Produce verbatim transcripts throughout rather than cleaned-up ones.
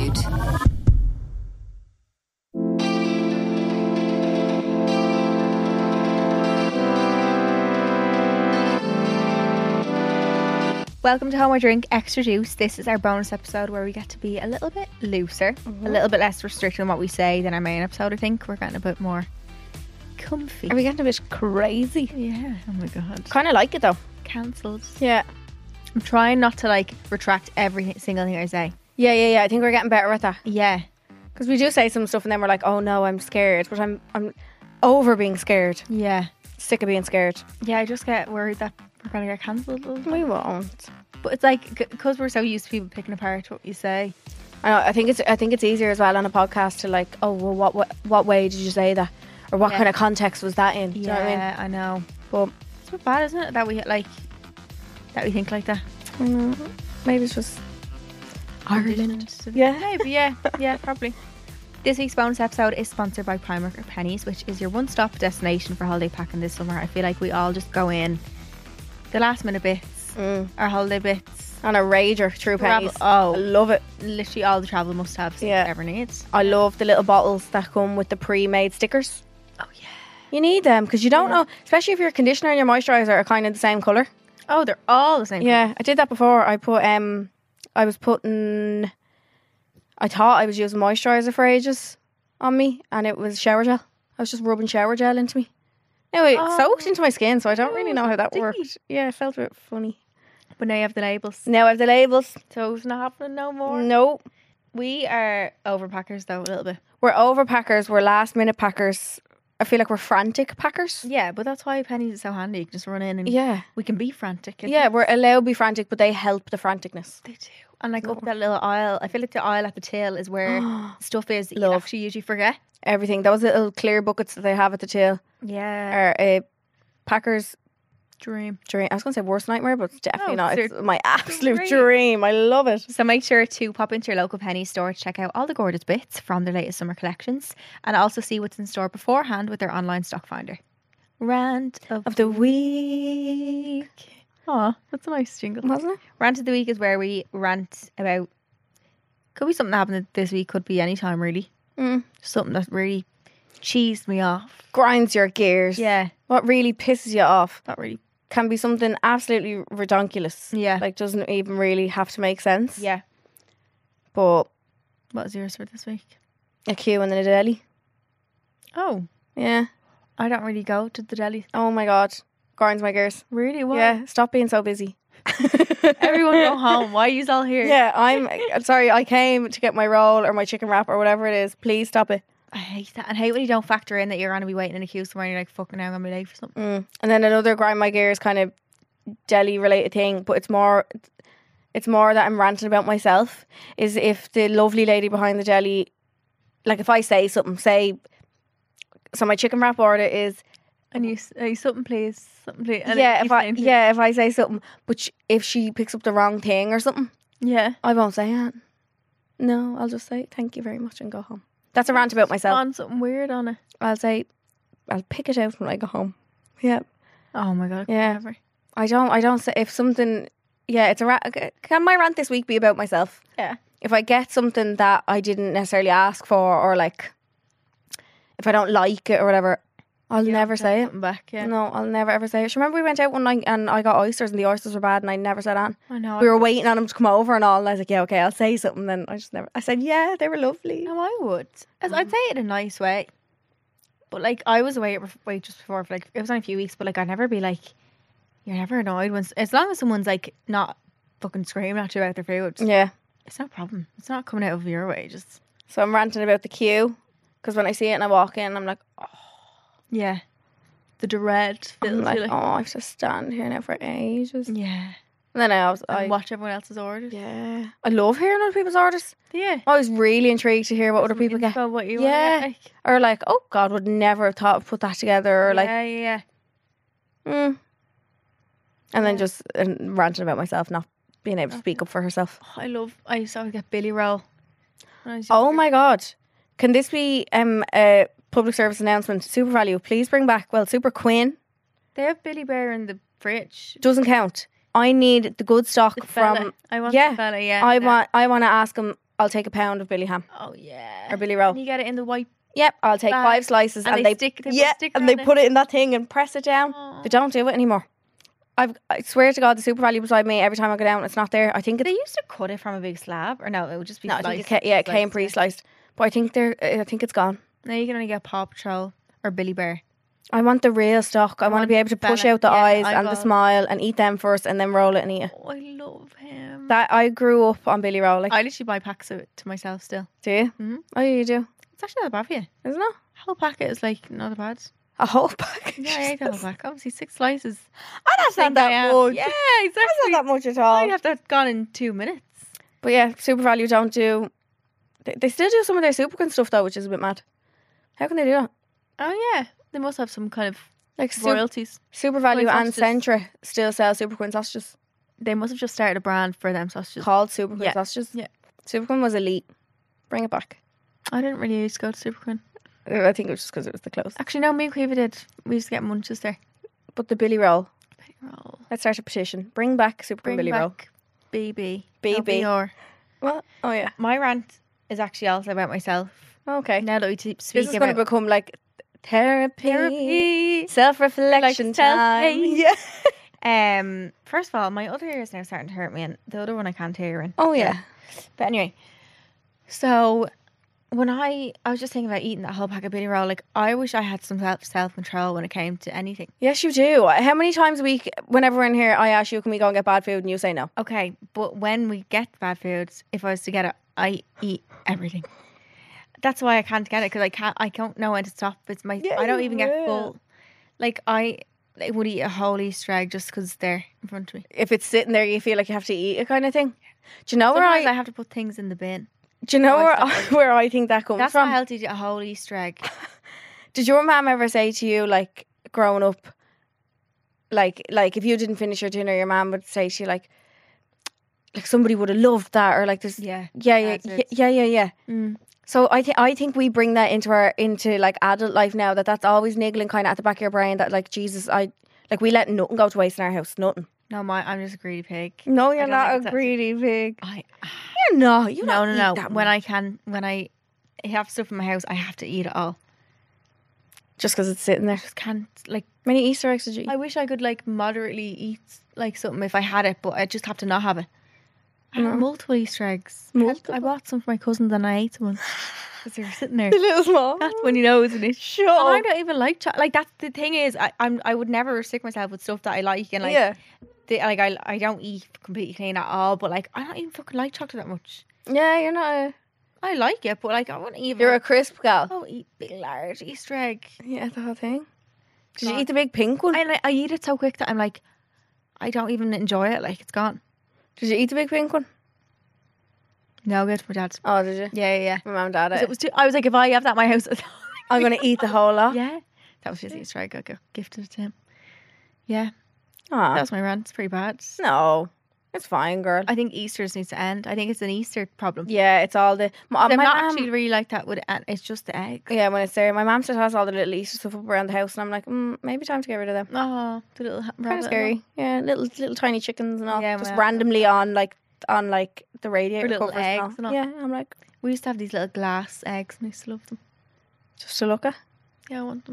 Attitude. Welcome to Home or Drink Extra Juice. This is our bonus episode where we get to be a little bit looser, mm-hmm. a little bit less restricted on what we say than our main episode. I think we're getting a bit more comfy. Are we getting a bit crazy? Yeah. Oh my god. Kind of like it though. Cancelled. Yeah. I'm trying not to like retract every single thing I say. Yeah, yeah, yeah. I think we're getting better at that. Yeah. Because we do say some stuff and then we're like, oh no, I'm scared. But I'm I'm over being scared. Yeah. Sick of being scared. Yeah, I just get worried that we're going to get cancelled. We won't. But it's like, because we're so used to people picking apart what you say. I know. I think it's I think it's easier as well on a podcast to like, oh, well, what what, what way did you say that? Or what yeah. kind of context was that in? Do yeah, you know what I mean? I know. But it's a bit bad, isn't it? That we like, that we think like that. I know. Maybe it's just Ireland. Yeah. Maybe, yeah. Yeah, probably. This week's bonus episode is sponsored by Primark or Pennies, which is your one-stop destination for holiday packing this summer. I feel like we all just go in the last minute bits, mm. our holiday bits. On a rager through Pennies. Oh. I love it. Literally all the travel must-haves yeah. you ever need. I love the little bottles that come with the pre-made stickers. Oh, yeah. You need them because you don't yeah. know, especially if your conditioner and your moisturiser are kind of the same colour. Oh, they're all the same Yeah, colour. I did that before. I put, um, I was putting, I thought I was using moisturiser for ages on me and it was shower gel. I was just rubbing shower gel into me. Anyway, oh. it soaked into my skin, so I don't really know how that Sticky. worked. Yeah, it felt a bit funny. But now you have the labels. Now I have the labels. So it's not happening no more. No. We are overpackers though, a little bit. We're overpackers. We're last minute packers. I feel like we're frantic packers. Yeah, but that's why Pennies is so handy. You can just run in and yeah. we can be frantic. Yeah, we're allowed to be frantic, but they help the franticness. They do. And like oh. up that little aisle, I feel like the aisle at the till is where stuff is that you actually usually forget. Everything. Those little clear buckets that they have at the till. Yeah. Are a packer's dream. Dream. I was going to say worst nightmare, but it's definitely no, not. It's my absolute dream. dream. I love it. So make sure to pop into your local Pennies store to check out all the gorgeous bits from their latest summer collections and also see what's in store beforehand with their online stock finder. Rant of, of the week. Aw, that's a nice jingle. Wasn't it? Rant of the week is where we rant about, could be something that happened this week, could be any time really. Mm. Something that really cheesed me off. Grinds your gears. Yeah. What really pisses you off. That really can be something absolutely ridiculous. Yeah. Like doesn't even really have to make sense. Yeah. But what was yours for this week? A queue in the deli. Oh. Yeah. I don't really go to the deli. Oh my god. Grinds my gears. Really? Why? Yeah. Stop being so busy. Everyone go home. Why are you all here? Yeah, I'm I'm sorry, I came to get my roll or my chicken wrap or whatever it is. Please stop it. I hate that. And I hate when you don't factor in that you're going to be waiting in a queue somewhere and you're like, fucking now I'm going to be late for something. Mm. And then another grind my gears kind of deli related thing, but it's more it's more that I'm ranting about myself, is if the lovely lady behind the deli, like if I say something, say, so my chicken wrap order is, and you say something please, something please. And yeah, if I yeah, if I say something, but sh- if she picks up the wrong thing or something, yeah, I won't say it. No, I'll just say thank you very much and go home. That's a rant about myself. On something weird on it. I'll say, I'll pick it out when I go home. Yeah. Oh my god. Yeah. Never. I don't. I don't say if something. Yeah, it's a rant. Can my rant this week be about myself? Yeah. If I get something that I didn't necessarily ask for, or like, if I don't like it or whatever, I'll you never say it. Back, yeah. No, I'll never ever say it. Remember we went out one night and I got oysters and the oysters were bad and I never said on. I know. We were waiting on them to come over and all, and I was like, yeah, okay, I'll say something. Then I just never. I said, yeah, they were lovely. No, I would. As I'd say it in a nice way. But like, I was away wait just before for like it was only a few weeks, but like I'd never be like, you're never annoyed when as long as someone's like not fucking screaming at you about their food. Yeah, it's no problem. It's not coming out of your way. Just so I'm ranting about the queue because when I see it and I walk in, I'm like, oh yeah. The dread fills I'm like, you like, oh, I have to stand here now for ages. Yeah. And then I always and I watch everyone else's orders. Yeah. I love hearing other people's orders. Yeah. I was really intrigued to hear what other people get. What you yeah. Get, like. Or like, oh God, would never have thought of put that together. Or yeah, like, yeah, yeah. Mm. And yeah. then just uh, ranting about myself not being able to speak up for herself. Oh, I love, I used to always get Billy Roll. Oh my God. Can this be um, a public service announcement? Super Value, please bring back, well, Super Queen. They have Billy Bear in the fridge. Doesn't count. I need the good stock the from. I want yeah, the fella, yeah. I no. want. I want to ask him. I'll take a pound of Billy ham Oh yeah. or Billy roll. And you get it in the white. Yep, I'll take Bag. five slices And and, they they stick- they put yeah, sticker and they on it. put it in that thing and press it down. Aw. They don't do it anymore. I've, I swear to God, the Super Value beside me, every time I go down, it's not there. I think They it's used to cut it from a big slab, or no, it would just be. no, I think it sliced, ca- yeah, it sliced, came yeah. pre-sliced. But I think they're, I think it's gone. Now you can only get Paw Patrol or Billy Bear. I want the real stock. I, want to want be able to push Bella. out the Yeah, eyes I and the will. smile and eat them first and then roll it and eat it. Oh, I love him. That I grew up on Billy Roll. Like, I literally buy packs of it to myself still. do you? Mhm. Oh, you do, It's actually not bad for you. isn't it? A whole packet is like not bad. A whole pack. Yeah, I ate the whole pack. Obviously, six slices. Oh, that's not Think I that am. much. Yeah, That's exactly. not that much at all. I'd have that gone in two minutes. But yeah, Super Value don't do. They, they still do some of their Superquin stuff though, which is a bit mad. How can they do that? Oh yeah, they must have some kind of Like Super, royalties. Super Value Like and sausages. Centra still sell Superquin sausages They must have just started a brand for them sausages. called Superquin Yeah. sausages. Yeah. Superquin was elite. Bring it back. I didn't really used to go to Super Queen. I think it was just because it was the close. Actually, no, me and Quiva did. We used to get munches there. But the Billy Roll. Billy Roll. Let's start a petition. Bring back Superquin Bring Billy back Roll. B B. B B. Or What? Oh yeah. my rant is actually also about myself. Okay. Now that we t- This speak is going about to become like therapy, therapy. self-reflection Like time. self-hate. Yeah. Um, first of all, my other ear is now starting to hurt me, and the other one I can't hear in. Oh yeah. But anyway, so when I I was just thinking about eating that whole pack of Billy Roll, like I wish I had some self self control when it came to anything. Yes, you do. How many times a week, whenever we're in here, I ask you, can we go and get bad food? And you say no. Okay, but when we get bad foods, if I was to get it, I eat everything. That's why I can't get it because I can't. I don't know when to stop. It's my. Yeah, I don't you even get will. full. Like I, I would eat a whole Easter egg just because it's there in front of me. If it's sitting there, you feel like you have to eat it, kind of thing. Do you know where Sometimes I? I have to put things in the bin. Do you know I where stop I, it. where I think that comes That's from? not healthy to eat a whole Easter egg. Did your mum ever say to you, like growing up, like like if you didn't finish your dinner, your mum would say to you, like, like somebody would have loved that, or like this, Yeah. yeah, yeah, That's yeah, it. yeah, yeah, yeah. Mm. So I think I think we bring that into our into like adult life now. That that's always niggling kind of at the back of your brain. That like Jesus, I like we let nothing go to waste in our house. Nothing. No, my I'm just a greedy pig. No, you're don't not think a it's that- greedy pig. I You're not. You no don't no eat no. that When much. I can, when I have stuff in my house, I have to eat it all. Just because it's sitting there. Just can't like. How many Easter eggs did you eat? I wish I could like moderately eat like something if I had it, but I just have to not have it. I had No. multiple Easter eggs. I had- Multiple? I bought some for my cousins and I ate some because they were sitting there. The little small. That's when you know, isn't it? Shut And I up. don't even like chocolate. Like that's the thing is, I I'm I would never restrict myself with stuff that I like and like. Yeah. The, like I I don't eat completely clean at all, but like I don't even fucking like chocolate that much. Yeah, you're not a... I like it, but like I wouldn't even. You're a crisp gal. Oh, eat big large Easter egg. Yeah, the whole thing. Did you God. eat the big pink one? I like, I eat it so quick that I'm like, I don't even enjoy it. Like it's gone. Did you eat the big pink one? No, good for dad's. Oh, did you? Yeah, yeah. yeah. My mum and dad 'Cause ate. It was too, I was like, if I have that at my house, I'm going to eat the whole lot. yeah. That was just Easter egg. I got gifted it to him. Yeah, Aw. that was my rant. It's pretty bad. No. It's fine, girl. I think Easter's needs to end. I think it's an Easter problem. Yeah, it's all the... My, I'm my not mum- actually really like that with it. It's just the eggs. Yeah, when it's there. My mum still has all the little Easter stuff up around the house and I'm like, mm, maybe time to get rid of them. Oh, the little ha- Kind rabbit of scary. Yeah, little little tiny chickens and all. Yeah, just well- randomly on like on like the radiator Or little covers eggs and all. Yeah, I'm like, We used to have these little glass eggs and I used to love them. just to look at. Yeah, I want them.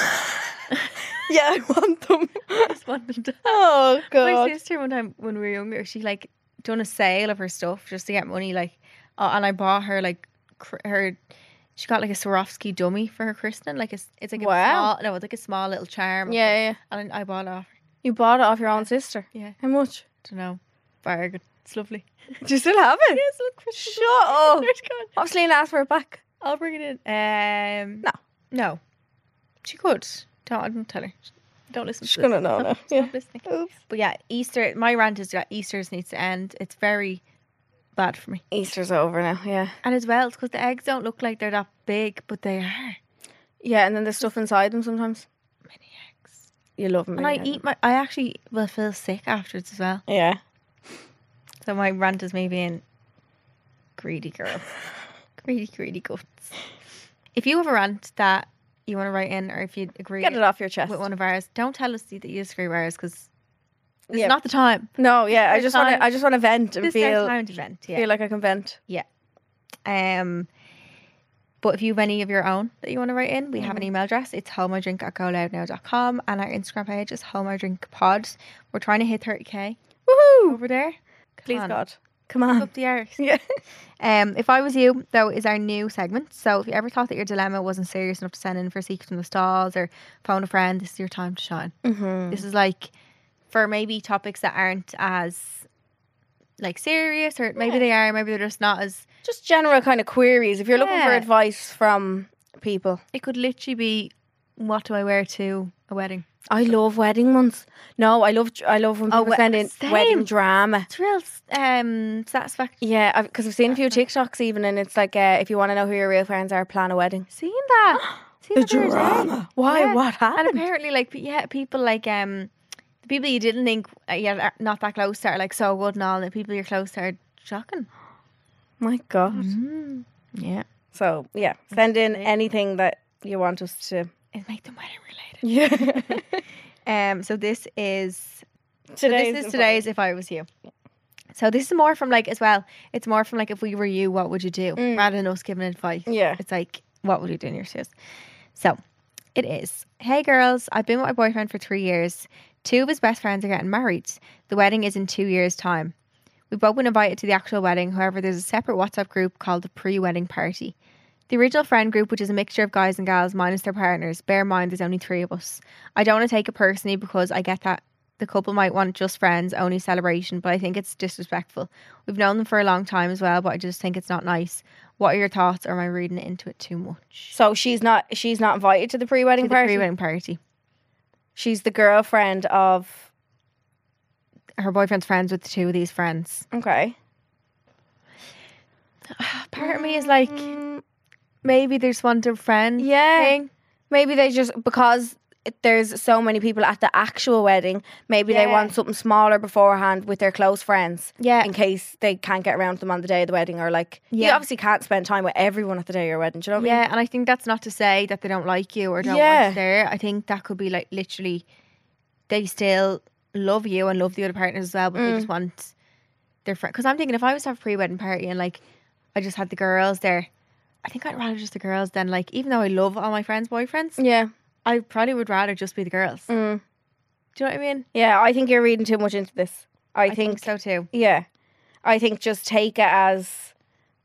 Yeah, I want them. I just want them to. Oh My god. sister one time when we were younger, she like done a sale of her stuff just to get money. Like, uh, and I bought her like cr- her. She got like a Swarovski dummy for her christening. Like it's it's like a Wow. small no, it's like a small little charm. Yeah, yeah. and I bought it off her. You bought it off your own sister. Yeah, How much? don't know. Very good. It's lovely. Do you still have it? Yes, look, Christmas. Shut up. Swear to God. Obviously, ask for it back. I'll bring it in. Um, No. no, she could. Don't I don't tell her. Don't listen. She's to gonna this. know Stop- now. stop Yeah. listening. Oops. But yeah, Easter. My rant is that Easter's needs to end. It's very bad for me. Easter's over now. Yeah. And as well, it's because the eggs don't look like they're that big, but they are. Yeah, and then there's stuff inside them sometimes. Many eggs. You love them. And I eat my. I actually will feel sick afterwards as well. Yeah. So my rant is me being greedy girl, greedy, greedy guts. If you have a rant that you want to write in, or if you agree Get it off your chest. with one of ours, don't tell us that you disagree with ours because it's Yeah. not the time. No, yeah, I There's just want time- to. I just want to vent and This is our feel time to vent. Yeah. feel like I can vent. Yeah. Um, but if you have any of your own that you want to write in, we mm. have an email address. It's homeidrink at go loud now dot com, and our Instagram page is homeidrinkpod. We're trying to hit thirty k. Woohoo! Over there. Come Please on. God. Come on. Up the arse. Yeah. Um, If I Was You, though, is our new segment. So if you ever thought that your dilemma wasn't serious enough to send in for Secrets from the Stalls or phone a friend, this is your time to shine. Mm-hmm. This is like for maybe topics that aren't as like serious, or maybe yeah. they are, maybe they're just not as... Just general kind of queries. If you're yeah. looking for advice from people. It could literally be, what do I wear to a wedding? I love wedding ones. No, I love I love when people oh, send in same. wedding drama. It's real um, satisfaction. Yeah, because I've, I've seen a few TikToks even, and it's like, uh, if you want to know who your real friends are, plan a wedding. Seen that? Seen the drama. Why? Yeah. What happened? And apparently, like, yeah, people like um, the people you didn't think uh, yeah, not that close to are like so good and all, and the people you're close to are shocking. My God. Mm-hmm. Yeah. So yeah, send in anything that you want us to. It make them wedding related. Yeah. um. So this is today's. So this is today's. If I Was You. So this is more from like as well. It's more from like, if we were you, what would you do? Mm. Rather than us giving advice. Yeah. It's like, what would you do in your shoes? So it is. Hey girls, I've been with my boyfriend for three years. Two of his best friends are getting married. The wedding is in two years' time. We've both been invited to the actual wedding. However, there's a separate WhatsApp group called the pre-wedding party. The original friend group, which is a mixture of guys and gals minus their partners, bear in mind there's only three of us. I don't want to take it personally because I get that the couple might want just friends, only celebration, but I think it's disrespectful. We've known them for a long time as well, but I just think it's not nice. What are your thoughts, or am I reading into it too much? So she's not she's not invited to the pre-wedding to the party? pre-wedding party. She's the girlfriend of... Her boyfriend's friends with the two of these friends. Okay. Part of me is like... Maybe they just want a friend yeah. thing. Maybe they just, because there's so many people at the actual wedding, maybe yeah. they want something smaller beforehand with their close friends. Yeah. In case they can't get around to them on the day of the wedding, or like, yeah. you obviously can't spend time with everyone at the day of your wedding. Do you know what yeah, I mean? And I think that's not to say that they don't like you or don't yeah. want you there. I think that could be like literally, they still love you and love the other partners as well, but mm. they just want their friend. Because I'm thinking, if I was to have a pre-wedding party and like, I just had the girls there, I think I'd rather just the girls than like, even though I love all my friends' boyfriends. Yeah. I probably would rather just be the girls. Mm. Do you know what I mean? Yeah, I think you're reading too much into this. I, I think, think so too. Yeah. I think just take it as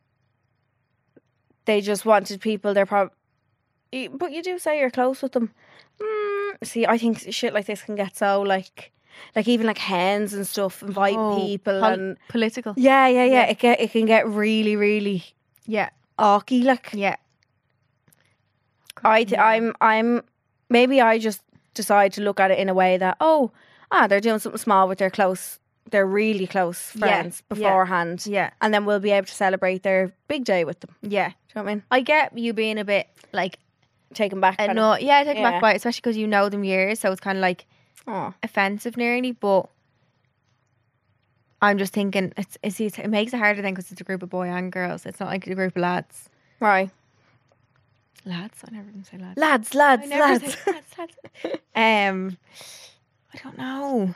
they just wanted people, they're probably... But you do say you're close with them. Mm, see, I think shit like this can get so like... Like even like hens and stuff, invite oh, people pol- and... Political. Yeah, yeah, yeah. yeah. It, get, it can get really, really... Yeah. Awky, like. Yeah. I th- I'm I'm maybe I just decide to look at it in a way that, oh, ah, they're doing something small with their close, their really close friends yeah. beforehand. Yeah. And then we'll be able to celebrate their big day with them. Yeah. Do you know what I mean? I get you being a bit like taken back. Uh, no, yeah, taken yeah. back by it, especially because you know them years, so it's kind of like oh. offensive nearly, but I'm just thinking it's, it's it makes it harder then because it's a group of boy and girls. It's not like a group of lads. Right. Lads? I never even say lads. Lads, lads, I never lads. say lads, lads. um, I don't know.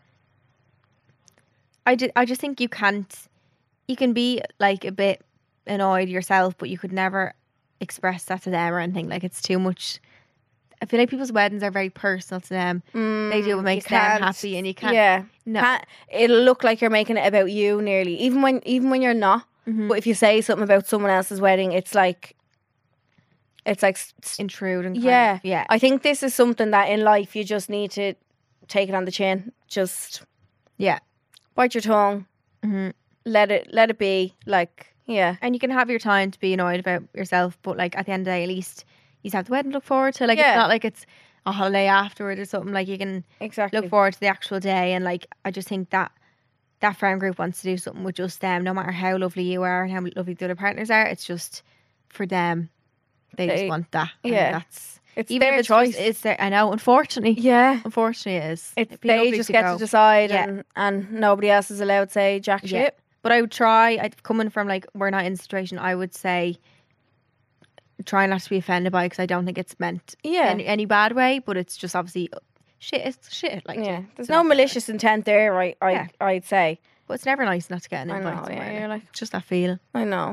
I, did, I just think you can't... You can be like a bit annoyed yourself, but you could never express that to them or anything. Like, it's too much... I feel like people's weddings are very personal to them. Mm, they do what makes them happy, and you can't... Yeah. No. Can't, it'll look like you're making it about you nearly. Even when, even when you're not. Mm-hmm. But if you say something about someone else's wedding, it's like... It's like intrude and yeah, of, yeah. I think this is something that in life you just need to take it on the chin. Just yeah, bite your tongue. Mm-hmm. Let it let it be. Like yeah, and you can have your time to be annoyed about yourself, but like at the end of the day, at least you have the wedding to look forward to. Like yeah. it's not like it's a holiday afterward or something. Like you can exactly look forward to the actual day. And like I just think that that friend group wants to do something with just them, no matter how lovely you are and how lovely the other partners are. It's just for them. They, they just want that. Yeah. That's it's even their if it's choice. Just, it's their, I know, unfortunately. Yeah. Unfortunately it is. It's, they just to get go. to decide yeah. and, and nobody else is allowed to say jack yeah. shit. But I would try, I'd, coming from like, we're not in the situation, I would say try not to be offended by it because I don't think it's meant yeah. in any bad way, but it's just obviously shit, it's shit. Like yeah. There's no malicious intent there, right? I, yeah. I'd say. But it's never nice not to get an invite. I know, yeah, you're like, just that feel. I know. Yeah.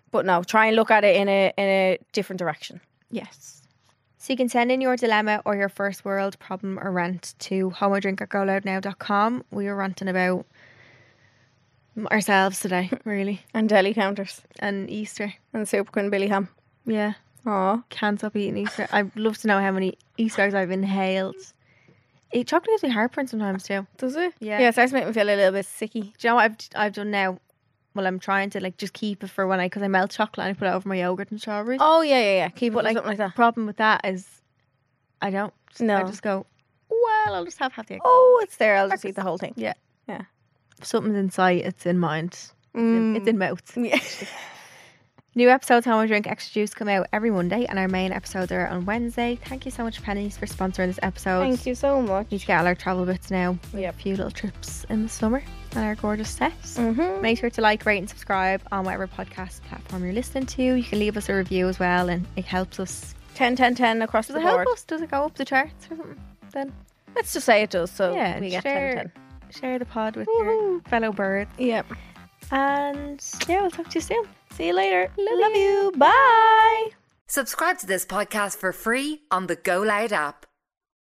But no, try and look at it in a in a different direction. Yes. So you can send in your dilemma or your first world problem or rant to homodrink at go loud now dot com. We were ranting about ourselves today, really. And deli counters. And Easter. And Super Queen Billy Ham. Yeah. Aw. Can't stop eating Easter. I'd love to know how many Easter eggs I've inhaled. It chocolate gives me heartburn sometimes too. Does it? Yeah. Yeah, it starts to make me feel a little bit sicky. Do you know what I've I've done now? Well, I'm trying to like just keep it for when I, because I melt chocolate and I put it over my yogurt and strawberries. Oh, yeah, yeah, yeah. Keep But it like, something like that. problem with that is I don't. No. I just go, well, I'll just have half the egg. Oh, it's there. I'll just eat the whole thing. Yeah. Yeah. If something's in sight, it's in mind. It's, in, Mm. it's in mouth. Yeah. New episodes of Homo Drink Extra Juice come out every Monday, and our main episodes are on Wednesday. Thank you so much, Pennies, for sponsoring this episode. Thank you so much. Need to get all our travel bits now. We Yep. have a few little trips in the summer and our gorgeous sets. Mm-hmm. Make sure to like, rate, and subscribe on whatever podcast platform you're listening to. You can leave us a review as well, and it helps us. ten, ten, ten across Does the it help board. us? Does it go up the charts or something? Then Let's just say it does, so yeah, we and get share, ten, ten. share the pod with your fellow birds. Yep. And yeah, we'll talk to you soon. See you later. Love, Love you. you. Bye. Subscribe to this podcast for free on the Go Loud app.